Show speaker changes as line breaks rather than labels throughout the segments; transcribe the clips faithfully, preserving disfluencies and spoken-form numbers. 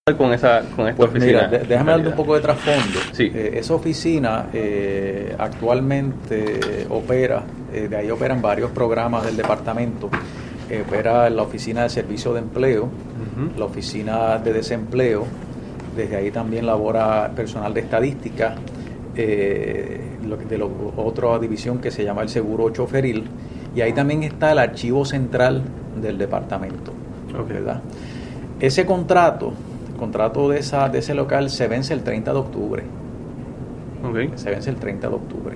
con esa con esta
pues
oficina?
Mira, de, déjame darle un poco de trasfondo.
Sí.
Eh, esa oficina eh, actualmente opera, eh, de ahí operan varios programas del departamento. Eh, opera la oficina de servicio de empleo, uh-huh. la oficina de desempleo, desde ahí también labora personal de estadística, eh, lo, de la otra división que se llama el seguro choferil, y ahí también está el archivo central del departamento. Okay. ¿Verdad? Ese contrato, el contrato de esa de ese local se vence el treinta de octubre.
Okay.
Se vence el treinta de octubre.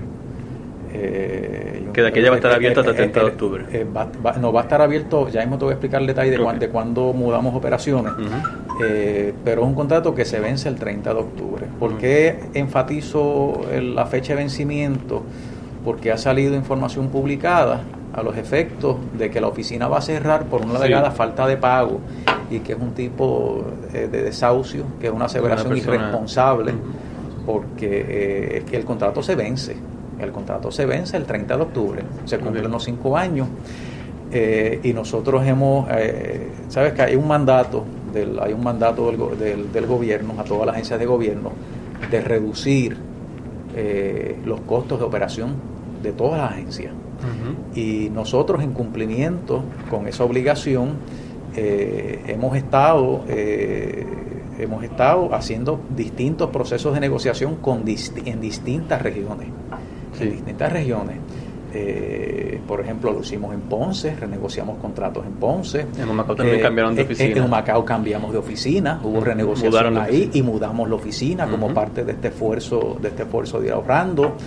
Eh,
que de aquella va a estar abierto hasta el treinta de octubre.
Eh, va, va, no, va a estar abierto, ya mismo te voy a explicar el detalle de, okay. cuan, de cuándo mudamos operaciones, uh-huh. eh, pero es un contrato que se vence el treinta de octubre. ¿Por uh-huh. qué enfatizo el, la fecha de vencimiento? Porque ha salido información publicada a los efectos de que la oficina va a cerrar por una alegada sí. falta de pago y que es un tipo eh, de desahucio, que es una aseveración una persona, irresponsable, uh-huh. porque eh, es que el contrato se vence. El contrato se vence el treinta de octubre, se cumplen okay. los cinco años, eh, y nosotros hemos, eh, sabes que hay un mandato, del, hay un mandato del, del, del gobierno a todas las agencias de gobierno de reducir eh, los costos de operación de todas las agencias. Uh-huh. Y nosotros, en cumplimiento con esa obligación, eh, hemos estado eh, hemos estado haciendo distintos procesos de negociación con dist- en distintas regiones. Sí. En distintas regiones. Eh, por ejemplo, lo hicimos en Ponce, renegociamos contratos en Ponce.
En Humacao también eh, cambiaron de oficina.
En, en Humacao cambiamos de oficina, hubo renegociación ahí y mudamos la oficina uh-huh. como parte de este esfuerzo, de este esfuerzo de ir ahorrando.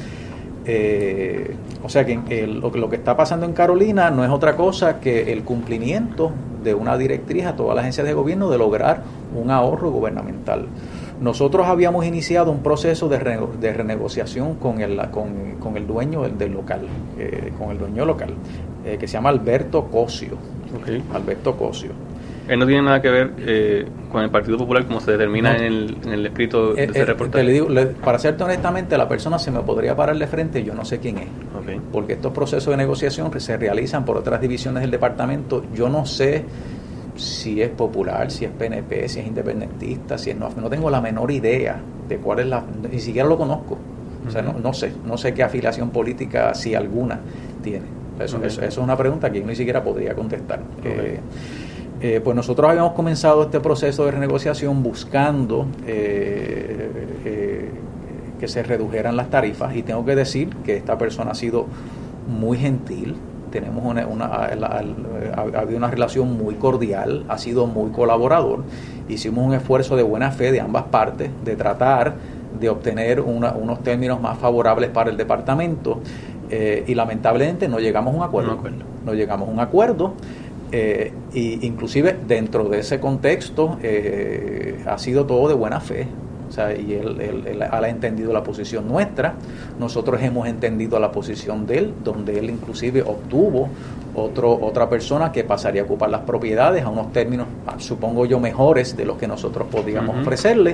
Eh, o sea que el, lo, lo que está pasando en Carolina no es otra cosa que el cumplimiento de una directriz a todas las agencias de gobierno de lograr un ahorro gubernamental. Nosotros habíamos iniciado un proceso de, re, de renegociación con el, con, con el dueño del, del local, eh, con el dueño local, eh, que se llama Alberto Cosio. Okay. Alberto Cosio.
Él no tiene nada que ver eh, con el Partido Popular como se determina no. en, el, en el escrito de eh, ese eh, reportaje.
Le digo, le, para serte honestamente, la persona se me podría parar de frente y yo no sé quién es. Okay. Porque estos procesos de negociación se realizan por otras divisiones del departamento. Yo no sé si es popular, si es P N P, si es independentista, si es no, no tengo la menor idea de cuál es la, ni siquiera lo conozco, uh-huh. o sea, no, no sé, no sé qué afiliación política, si alguna, tiene. Eso, okay. eso, eso es una pregunta que yo ni siquiera podría contestar. Okay. Eh, eh, pues nosotros habíamos comenzado este proceso de renegociación buscando eh, eh, que se redujeran las tarifas, y tengo que decir que esta persona ha sido muy gentil. Tenemos una, una ha, ha, ha habido una relación muy cordial, ha sido muy colaborador. Hicimos un esfuerzo de buena fe de ambas partes de tratar de obtener una, unos términos más favorables para el departamento, eh, y lamentablemente no llegamos a un acuerdo. No, acuerdo. no llegamos a un acuerdo, eh, y inclusive dentro de ese contexto eh, ha sido todo de buena fe. O sea, y él, él, él ha entendido la posición nuestra, nosotros hemos entendido la posición de él, donde él inclusive obtuvo otro, otra persona que pasaría a ocupar las propiedades a unos términos, supongo yo, mejores de los que nosotros podíamos uh-huh. ofrecerle.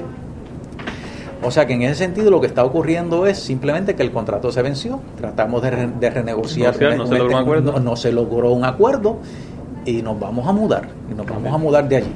O sea que en ese sentido lo que está ocurriendo es simplemente que el contrato se venció, tratamos de, re, de renegociar,
o sea, no, un, se logró un acuerdo.
No, no se logró un acuerdo y nos vamos a mudar, y nos vamos a mudar de allí.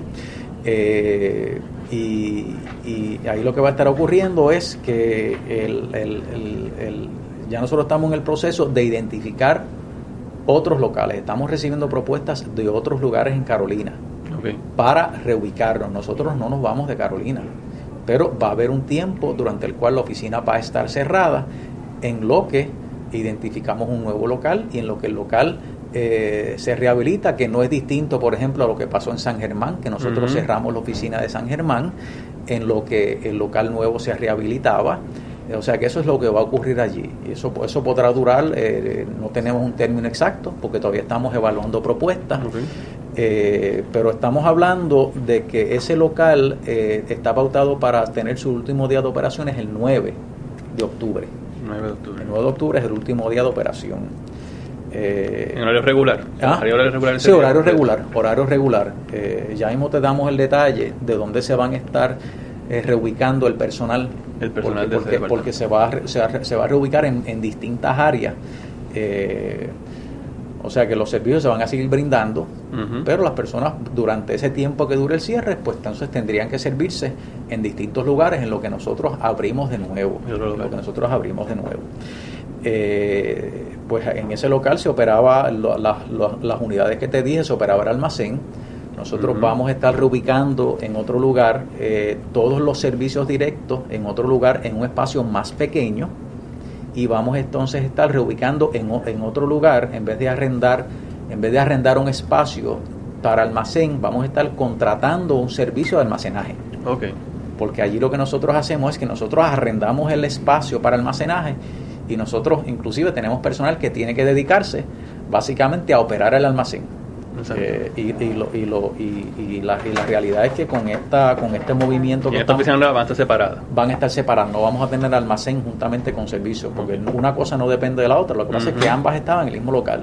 Eh, y, y ahí lo que va a estar ocurriendo es que el, el, el, el, ya nosotros estamos en el proceso de identificar otros locales. Estamos recibiendo propuestas de otros lugares en Carolina okay. para reubicarnos. Nosotros no nos vamos de Carolina, pero va a haber un tiempo durante el cual la oficina va a estar cerrada, en lo que identificamos un nuevo local y en lo que el local Eh, se rehabilita, que no es distinto, por ejemplo, a lo que pasó en San Germán, que nosotros uh-huh. cerramos la oficina de San Germán, en lo que el local nuevo se rehabilitaba. O sea que eso es lo que va a ocurrir allí. Y eso, eso podrá durar, eh, no tenemos un término exacto, porque todavía estamos evaluando propuestas, okay. eh, pero estamos hablando de que ese local eh, está pautado para tener su último día de operaciones el nueve de octubre.
nueve de octubre.
El nueve de octubre es el último día de operación.
Eh, ¿En horario regular?
¿Ah?
¿Horario regular?
Sí, horario regular, horario regular. Eh, ya mismo te damos el detalle de dónde se van a estar eh, reubicando el personal.
El personal
porque,
de
porque, porque se va a, se va, se va a reubicar en, en distintas áreas. Eh, o sea que los servicios se van a seguir brindando,
Uh-huh.
Pero las personas durante ese tiempo que dure el cierre, pues entonces tendrían que servirse en distintos lugares en lo que nosotros abrimos de nuevo, en lo que nosotros abrimos de nuevo. Eh, pues en ese local se operaba lo, la, lo, las unidades que te dije, se operaba el almacén. Nosotros uh-huh. vamos a estar reubicando en otro lugar eh, todos los servicios directos en otro lugar, en un espacio más pequeño, y vamos entonces a estar reubicando en, en otro lugar, en vez de arrendar en vez de arrendar un espacio para almacén, vamos a estar contratando un servicio de almacenaje.
Okay.
Porque allí lo que nosotros hacemos es que nosotros arrendamos el espacio para almacenaje y nosotros inclusive tenemos personal que tiene que dedicarse básicamente a operar el almacén. Eh, y, y, lo, y, lo, y, y, la, y la realidad es que con esta con este movimiento
y
que
esta oficina van a estar separadas
van a estar separadas, no vamos a tener almacén juntamente con servicios, porque una cosa no depende de la otra, lo que pasa uh-huh. es que ambas estaban en el mismo local.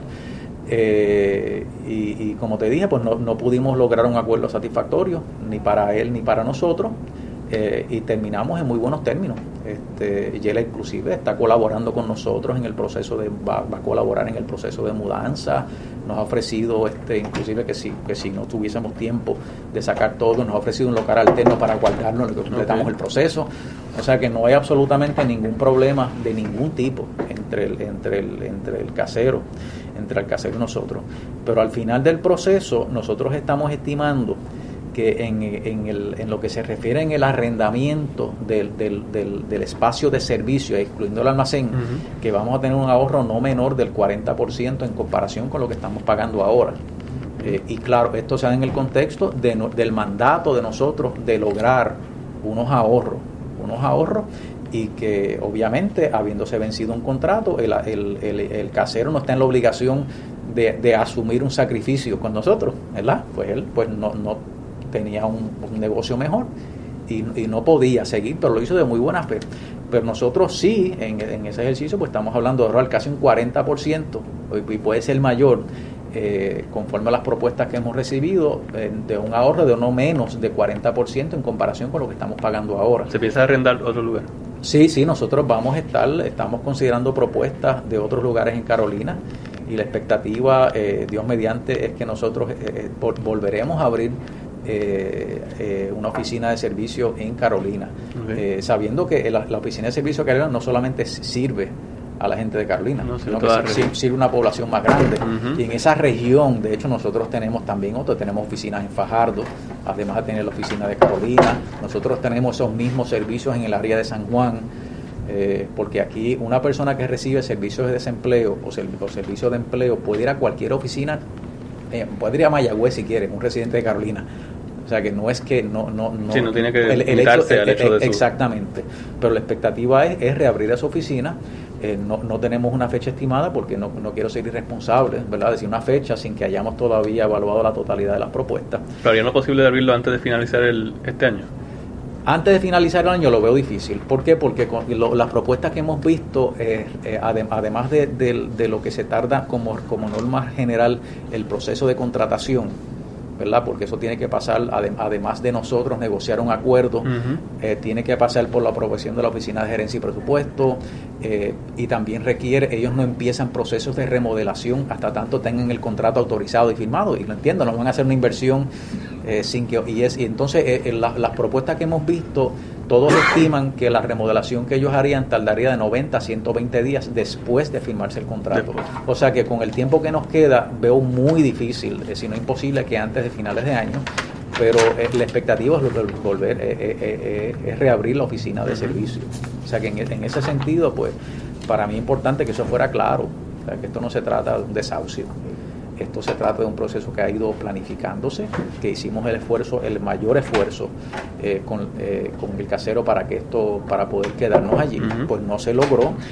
Eh, y, y como te dije, pues no, no pudimos lograr un acuerdo satisfactorio ni para él ni para nosotros, eh, y terminamos en muy buenos términos. Este, Yela inclusive está colaborando con nosotros en el proceso de va, va a colaborar en el proceso de mudanza. Nos ha ofrecido, este, inclusive que si que si no tuviésemos tiempo de sacar todo, nos ha ofrecido un local alterno para guardarnos, que completamos okay. el proceso. O sea que no hay absolutamente ningún problema de ningún tipo entre el entre el entre el casero, entre el casero y nosotros. Pero al final del proceso nosotros estamos estimando que en, en, el, en lo que se refiere en el arrendamiento del, del, del, del espacio de servicio, excluyendo el almacén, uh-huh. que vamos a tener un ahorro no menor del cuarenta por ciento en comparación con lo que estamos pagando ahora. Eh, y claro, esto se da en el contexto de no, del mandato de nosotros de lograr unos ahorros, unos ahorros y que obviamente habiéndose vencido un contrato, el, el, el, el casero no está en la obligación de, de asumir un sacrificio con nosotros, ¿verdad? Pues él pues no, no tenía un, un negocio mejor y, y no podía seguir, pero lo hizo de muy buena fe. Pero nosotros sí, en, en ese ejercicio, pues estamos hablando de ahorrar casi un cuarenta por ciento y puede ser mayor, eh, conforme a las propuestas que hemos recibido, eh, de un ahorro de no menos de cuarenta por ciento en comparación con lo que estamos pagando ahora.
¿Se piensa arrendar otro lugar?
Sí, sí, nosotros vamos a estar, estamos considerando propuestas de otros lugares en Carolina y la expectativa, eh, Dios mediante, es que nosotros eh, vol- volveremos a abrir Eh, eh, una oficina de servicio en Carolina, okay. eh, sabiendo que la, la oficina de servicio de Carolina no solamente sirve a la gente de Carolina, no, sino que sirve, sirve a una población más grande, uh-huh. y en esa región, de hecho, nosotros tenemos también otros, tenemos oficinas en Fajardo, además de tener la oficina de Carolina, nosotros tenemos esos mismos servicios en el área de San Juan, eh, porque aquí una persona que recibe servicios de desempleo o, serv- o servicios de empleo puede ir a cualquier oficina, eh, puede ir a Mayagüez si quiere, un residente de Carolina. O sea que no es que no no no,
sí, no tiene que
el, el hecho,
al hecho de su...
exactamente, pero la expectativa es, es reabrir esa oficina. Eh, no, no tenemos una fecha estimada porque no, no quiero ser irresponsable, ¿verdad? Decir una fecha sin que hayamos todavía evaluado la totalidad de las propuestas.
¿Pero haría lo posible de abrirlo antes de finalizar el este año?
Antes de finalizar el año lo veo difícil. ¿Por qué? Porque con lo, las propuestas que hemos visto, eh, eh, adem, además de, de, de lo que se tarda como, como norma general el proceso de contratación, ¿verdad? Porque eso tiene que pasar, además de nosotros negociar un acuerdo, uh-huh. eh, tiene que pasar por la aprobación de la Oficina de Gerencia y Presupuesto, eh, y también requiere, ellos no empiezan procesos de remodelación hasta tanto tengan el contrato autorizado y firmado, y lo entiendo, no van a hacer una inversión eh, sin que, y, es, y entonces eh, la, las propuestas que hemos visto, todos estiman que la remodelación que ellos harían tardaría de noventa a ciento veinte días después de firmarse el contrato. Después. O sea que con el tiempo que nos queda veo muy difícil, eh, si no imposible, que antes de finales de año, pero eh, la expectativa es volver, eh, eh, eh, es reabrir la oficina de servicio. O sea que en, en ese sentido, pues para mí es importante que eso fuera claro, o sea, que esto no se trata de un desahucio. Esto se trata de un proceso que ha ido planificándose, que hicimos el esfuerzo, el mayor esfuerzo eh, con, eh, con el casero para que esto, para poder quedarnos allí, uh-huh. pues no se logró.